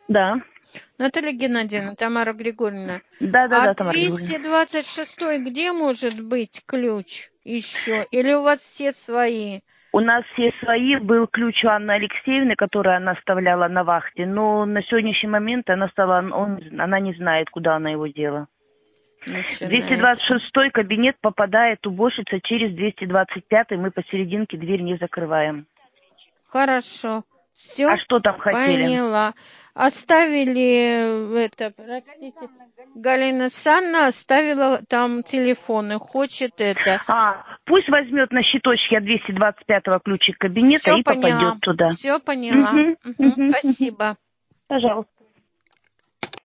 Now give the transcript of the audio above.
Да. Наталья Геннадьевна, Тамара Григорьевна. Да, А Тамара Григорьевна. 226-й где может быть ключ еще? Или у вас все свои? У нас все свои. Был ключ у Анны Алексеевны, который она оставляла на вахте. Но на сегодняшний момент она не знает, куда она его дела. 226-й кабинет попадает уборщица через 225-й. Мы посерединке дверь не закрываем. Хорошо. Все. А что там хотели? Поняла. Оставили это, простите, Галина Санна оставила там телефоны. Хочет это. Пусть возьмет на щиточке от 225-го ключик кабинета Все и поняла. попадет туда. Все поняла. Угу. Спасибо. Пожалуйста.